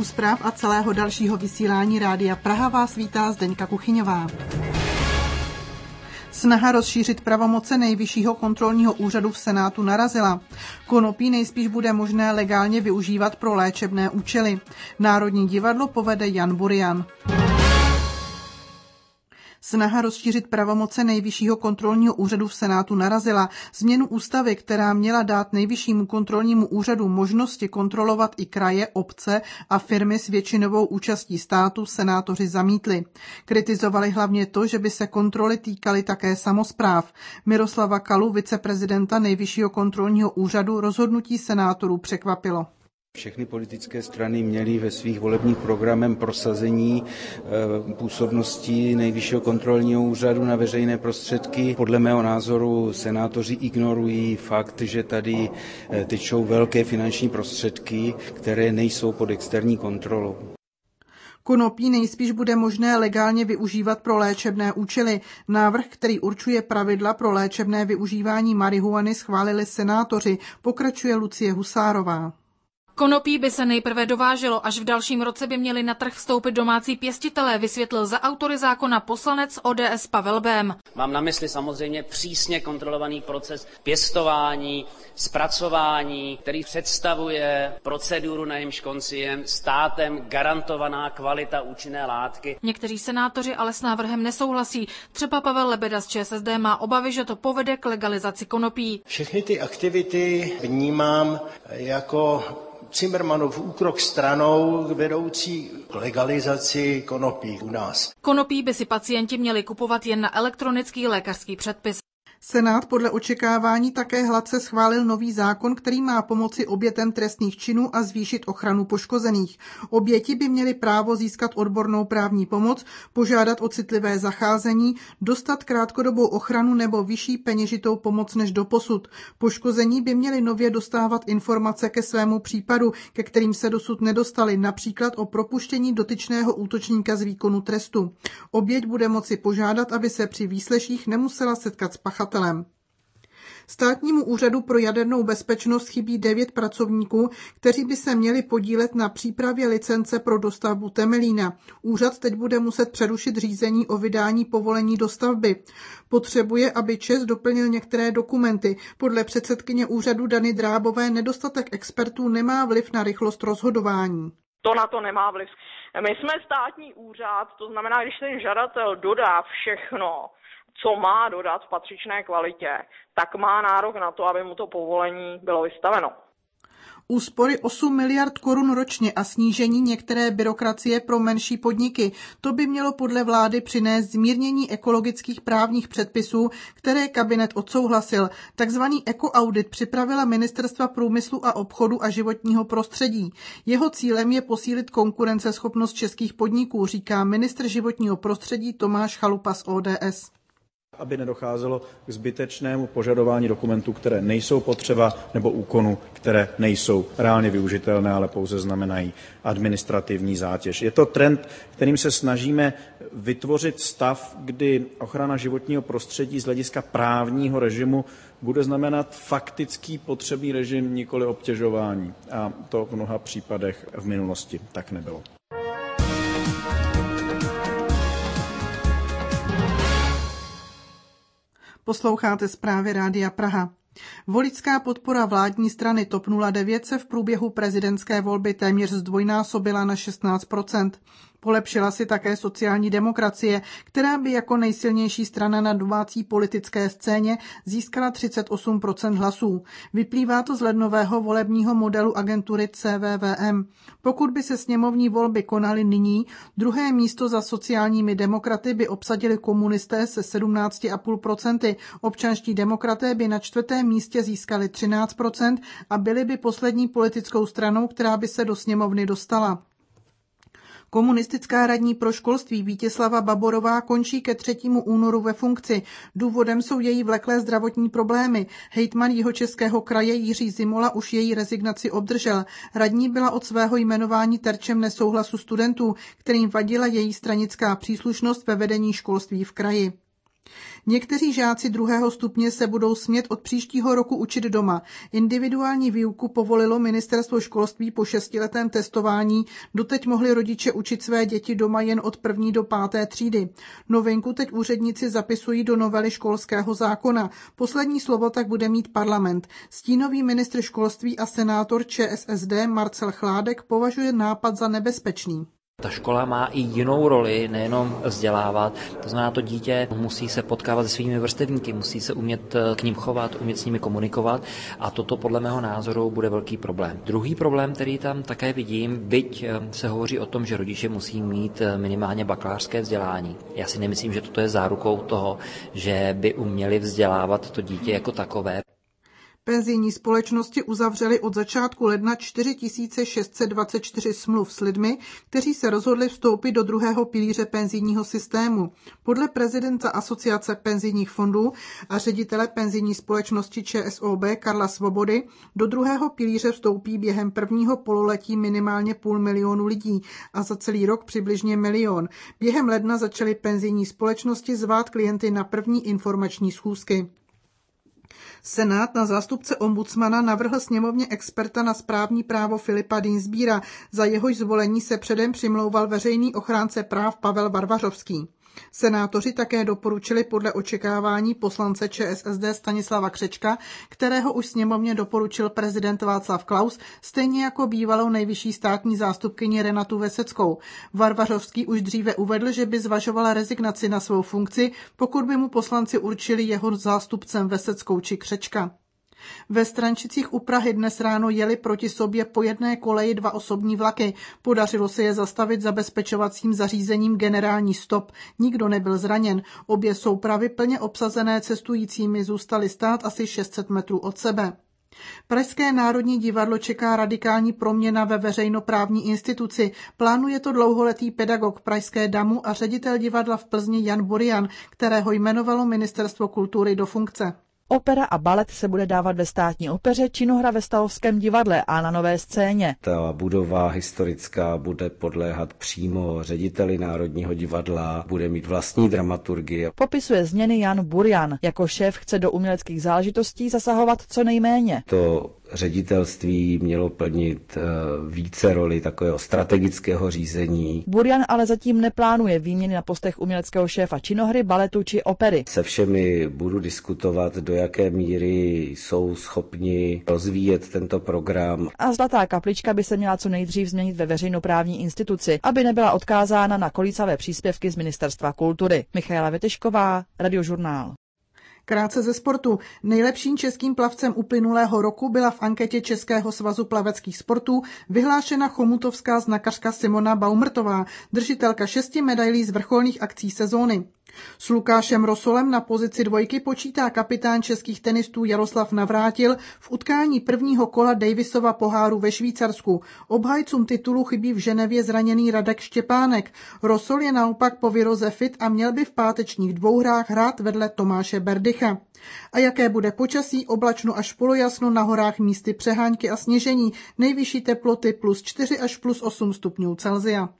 zpráv a celého dalšího vysílání Rádia Praha vás vítá Zdeňka Kuchyňová. Snaha rozšířit pravomoce Nejvyššího kontrolního úřadu v Senátu narazila. Konopí nejspíš bude možné legálně využívat pro léčebné účely. Národní divadlo povede Jan Burian. Snaha rozšířit pravomoce Nejvyššího kontrolního úřadu v Senátu narazila. Změnu ústavy, která měla dát Nejvyššímu kontrolnímu úřadu možnosti kontrolovat i kraje, obce a firmy s většinovou účastí státu, senátoři zamítli. Kritizovali hlavně to, že by se kontroly týkaly také samospráv. Miroslava Kalu, viceprezidenta Nejvyššího kontrolního úřadu, rozhodnutí senátorů překvapilo. Všechny politické strany měly ve svých volebních programech prosazení působnosti Nejvyššího kontrolního úřadu na veřejné prostředky. Podle mého názoru senátoři ignorují fakt, že tady tečou velké finanční prostředky, které nejsou pod externí kontrolou. Konopí nejspíš bude možné legálně využívat pro léčebné účely. Návrh, který určuje pravidla pro léčebné využívání marihuany, schválili senátoři, pokračuje Lucie Husárová. Konopí by se nejprve dováželo, až v dalším roce by měli na trh vstoupit domácí pěstitelé, vysvětlil za autory zákona poslanec ODS Pavel Bém. Mám na mysli samozřejmě přísně kontrolovaný proces pěstování, zpracování, který představuje proceduru, na jejímž konci je státem garantovaná kvalita účinné látky. Někteří senátoři ale s návrhem nesouhlasí. Třeba Pavel Lebeda z ČSSD má obavy, že to povede k legalizaci konopí. Všechny ty aktivity vnímám jako Cimrmanův úkrok stranou vedoucí k legalizaci konopí u nás. Konopí by si pacienti měli kupovat jen na elektronický lékařský předpis. Senát podle očekávání také hladce schválil nový zákon, který má pomoci obětem trestných činů a zvýšit ochranu poškozených. Oběti by měly právo získat odbornou právní pomoc, požádat o citlivé zacházení, dostat krátkodobou ochranu nebo vyšší peněžitou pomoc než doposud. Poškození by měli nově dostávat informace ke svému případu, ke kterým se dosud nedostali, například o propuštění dotyčného útočníka z výkonu trestu. Oběť bude moci požádat, aby se při výsleších nemusela setkat s pachatelem. Státnímu úřadu pro jadernou bezpečnost chybí 9 pracovníků, kteří by se měli podílet na přípravě licence pro dostavbu Temelína. Úřad teď bude muset přerušit řízení o vydání povolení dostavby. Potřebuje, aby ČEZ doplnil některé dokumenty. Podle předsedkyně úřadu Dany Drábové nedostatek expertů nemá vliv na rychlost rozhodování. To na to nemá vliv. My jsme státní úřad, to znamená, když ten žadatel dodá všechno, co má dodat v patřičné kvalitě, tak má nárok na to, aby mu to povolení bylo vystaveno. Úspory 8 miliard korun ročně a snížení některé byrokracie pro menší podniky. To by mělo podle vlády přinést zmírnění ekologických právních předpisů, které kabinet odsouhlasil. Takzvaný ekoaudit připravila Ministerstva průmyslu a obchodu a životního prostředí. Jeho cílem je posílit konkurenceschopnost českých podniků, říká ministr životního prostředí Tomáš Chalupa z ODS. Aby nedocházelo k zbytečnému požadování dokumentů, které nejsou potřeba, nebo úkonů, které nejsou reálně využitelné, ale pouze znamenají administrativní zátěž. Je to trend, kterým se snažíme vytvořit stav, kdy ochrana životního prostředí z hlediska právního režimu bude znamenat faktický potřebný režim, nikoli obtěžování. A to v mnoha případech v minulosti tak nebylo. Posloucháte zprávy Rádia Praha. Voličská podpora vládní strany TOP 09 se v průběhu prezidentské volby téměř zdvojnásobila na 16%. Polepšila si také sociální demokracie, která by jako nejsilnější strana na domácí politické scéně získala 38% hlasů. Vyplývá to z lednového volebního modelu agentury CVVM. Pokud by se sněmovní volby konaly nyní, druhé místo za sociálními demokraty by obsadili komunisté se 17,5%, občanští demokraté by na čtvrtém místě získali 13% a byli by poslední politickou stranou, která by se do sněmovny dostala. Komunistická radní pro školství Vítězslava Baborová končí ke 3. únoru ve funkci. Důvodem jsou její vleklé zdravotní problémy. Hejtman Jihočeského kraje Jiří Zimola už její rezignaci obdržel. Radní byla od svého jmenování terčem nesouhlasu studentů, kterým vadila její stranická příslušnost ve vedení školství v kraji. Někteří žáci 2. stupně se budou smět od příštího roku učit doma. Individuální výuku povolilo ministerstvo školství po 6letém testování. Doteď mohli rodiče učit své děti doma jen od 1. do 5. třídy. Novinku teď úředníci zapisují do novely školského zákona. Poslední slovo tak bude mít parlament. Stínový ministr školství a senátor ČSSD Marcel Chládek považuje nápad za nebezpečný. Ta škola má i jinou roli, nejenom vzdělávat. To znamená, to dítě musí se potkávat se svými vrstevníky, musí se umět k nim chovat, umět s nimi komunikovat a toto podle mého názoru bude velký problém. Druhý problém, který tam také vidím, byť se hovoří o tom, že rodiče musí mít minimálně bakalářské vzdělání. Já si nemyslím, že toto je zárukou toho, že by uměli vzdělávat to dítě jako takové. Penzijní společnosti uzavřely od začátku ledna 4624 smluv s lidmi, kteří se rozhodli vstoupit do 2. pilíře penzijního systému. Podle prezidenta Asociace penzijních fondů a ředitele penzijní společnosti ČSOB Karla Svobody do 2. pilíře vstoupí během prvního pololetí minimálně 500 000 lidí a za celý rok přibližně 1 000 000. Během ledna začaly penzijní společnosti zvát klienty na první informační schůzky. Senát na zástupce ombudsmana navrhl sněmovně experta na správní právo Filipa Dienstbiera. Za jehož zvolení se předem přimlouval veřejný ochránce práv Pavel Varvařovský. Senátoři také doporučili podle očekávání poslance ČSSD Stanislava Křečka, kterého už sněmovně doporučil prezident Václav Klaus, stejně jako bývalou nejvyšší státní zástupkyni Renatu Veseckou. Varvařovský už dříve uvedl, že by zvažovala rezignaci na svou funkci, pokud by mu poslanci určili jeho zástupcem Veseckou či Křečka. Ve Strančicích u Prahy dnes ráno jeli proti sobě po jedné koleji 2 osobní vlaky. Podařilo se je zastavit zabezpečovacím zařízením Generální stop. Nikdo nebyl zraněn. Obě soupravy plně obsazené cestujícími zůstaly stát asi 600 metrů od sebe. Pražské Národní divadlo čeká radikální proměna ve veřejnoprávní instituci. Plánuje to dlouholetý pedagog pražské DAMu a ředitel divadla v Plzni Jan Burian, kterého jmenovalo Ministerstvo kultury do funkce. Opera a balet se bude dávat ve Státní opeře, činohra ve Stavovském divadle a na Nové scéně. Ta budova historická bude podléhat přímo řediteli Národního divadla, bude mít vlastní dramaturgii. Popisuje změny Jan Burian. Jako šéf chce do uměleckých záležitostí zasahovat co nejméně. To ředitelství mělo plnit více roli takového strategického řízení. Burian ale zatím neplánuje výměny na postech uměleckého šéfa činohry, baletu či opery. Se všemi budu diskutovat, do jaké míry jsou schopni rozvíjet tento program. A Zlatá kaplička by se měla co nejdřív změnit ve veřejnoprávní instituci, aby nebyla odkázána na kolísavé příspěvky z Ministerstva kultury. Michaela Vetešková, Radiožurnál. Krátce ze sportu. Nejlepším českým plavcem uplynulého roku byla v anketě Českého svazu plaveckých sportů vyhlášena chomutovská znakařka Simona Baumrtová, držitelka 6 medailí z vrcholných akcí sezóny. S Lukášem Rosolem na pozici 2 počítá kapitán českých tenistů Jaroslav Navrátil v utkání prvního kola Davisova poháru ve Švýcarsku. Obhájcům titulu chybí v Ženevě zraněný Radek Štěpánek. Rosol je naopak po viroze fit a měl by v pátečních 2 hrách hrát vedle Tomáše Berdycha. A jaké bude počasí? Oblačno až polojasno, na horách místy přehánky a sněžení, nejvyšší teploty +4 až +8 stupňů Celsia.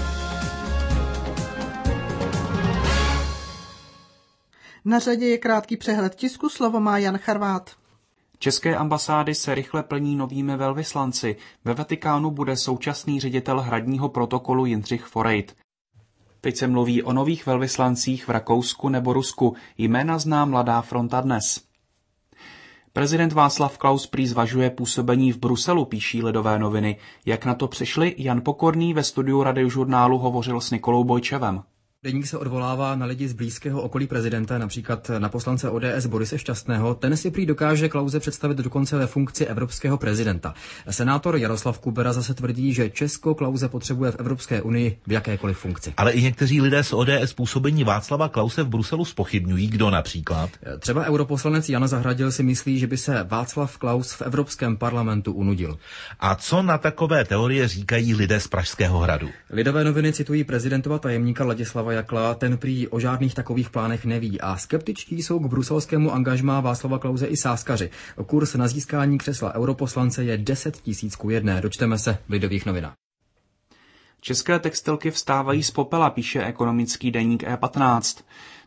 Na řadě je krátký přehled tisku, slovo má Jan Charvát. České ambasády se rychle plní novými velvyslanci. Ve Vatikánu bude současný ředitel hradního protokolu Jindřich Forejt. Teď se mluví o nových velvyslancích v Rakousku nebo Rusku. Jména zná Mladá fronta dnes. Prezident Václav Klaus prý zvažuje působení v Bruselu, píší Lidové noviny. Jak na to přišli, Jan Pokorný ve studiu Radiožurnálu hovořil s Nikolou Bojčevem. Deník se odvolává na lidi z blízkého okolí prezidenta, například na poslance ODS Borise Šťastného. Ten si prý dokáže Klause představit dokonce ve funkci evropského prezidenta. Senátor Jaroslav Kubera zase tvrdí, že Česko Klause potřebuje v Evropské unii v jakékoliv funkci. Ale i někteří lidé z ODS působení Václava Klause v Bruselu zpochybňují. Kdo například? Třeba europoslanec Jan Zahradil si myslí, že by se Václav Klaus v Evropském parlamentu unudil. A co na takové teorie říkají lidé z Pražského hradu? Lidové noviny citují prezidentova tajemníka Ladislava Jakla, ten prý o žádných takových plánech neví a skeptičtí jsou k bruselskému angažmá Václava Klause i sázkaři. Kurz na získání křesla europoslance je 10 000 ku 1. Dočteme se v Lidových novinách. České textilky vstávají z popela, píše ekonomický deník E15.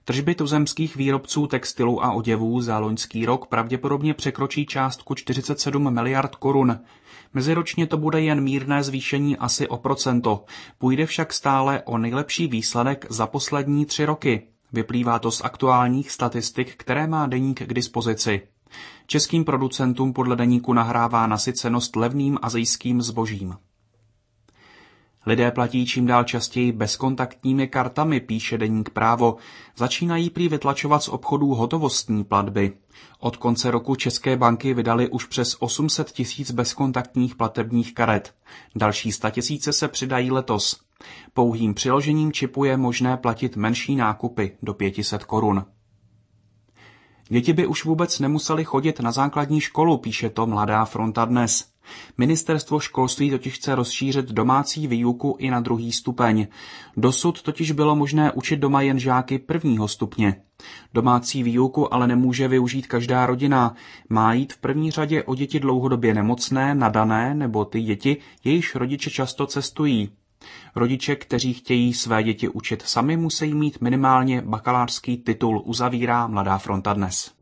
Tržby tuzemských výrobců textilu a oděvů za loňský rok pravděpodobně překročí částku 47 miliard korun. Meziročně to bude jen mírné zvýšení asi o procento. Půjde však stále o nejlepší výsledek za poslední 3 roky. Vyplývá to z aktuálních statistik, které má deník k dispozici. Českým producentům podle deníku nahrává nasycenost levným asijským zbožím. Lidé platí čím dál častěji bezkontaktními kartami, píše deník Právo. Začínají prý vytlačovat z obchodů hotovostní platby. Od konce roku české banky vydaly už přes 800 000 bezkontaktních platebních karet. Další 100 000 se přidají letos. Pouhým přiložením čipu je možné platit menší nákupy do 500 korun. Děti by už vůbec nemusely chodit na základní školu, píše to Mladá fronta dnes. Ministerstvo školství totiž chce rozšířit domácí výuku i na 2. stupeň. Dosud totiž bylo možné učit doma jen žáky 1. stupně. Domácí výuku ale nemůže využít každá rodina. Má jít v první řadě o děti dlouhodobě nemocné, nadané nebo ty děti, jejichž rodiče často cestují. Rodiče, kteří chtějí své děti učit sami, musí mít minimálně bakalářský titul, uzavírá Mladá fronta dnes.